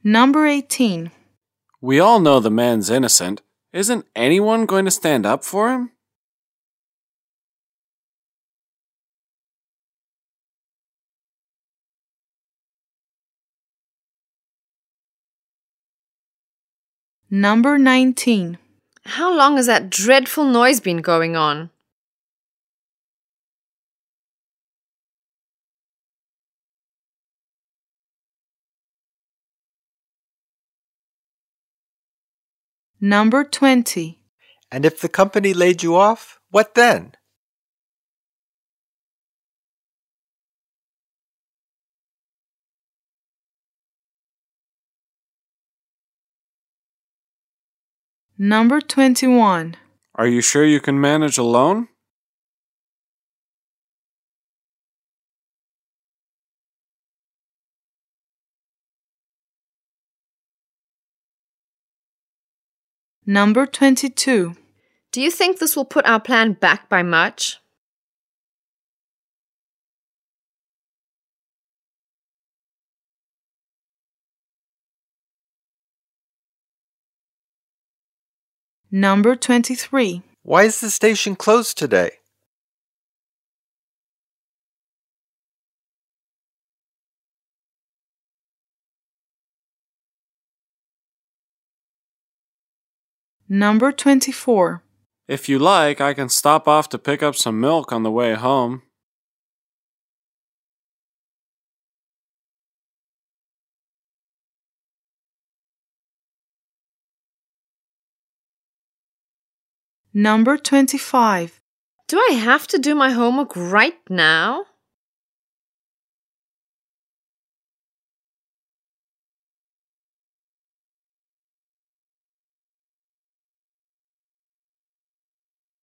Number 18. We all know the man's innocent. Isn't anyone going to stand up for him? Number 19. How long has that dreadful noise been going on? Number 20. And if the company laid you off, what then? Number 21. Are you sure you can manage alone? Number 22. Do you think this will put our plan back by much? Number 23. Why is the station closed today? Number 24. If you like, I can stop off to pick up some milk on the way home. Number 25. Do I have to do my homework right now?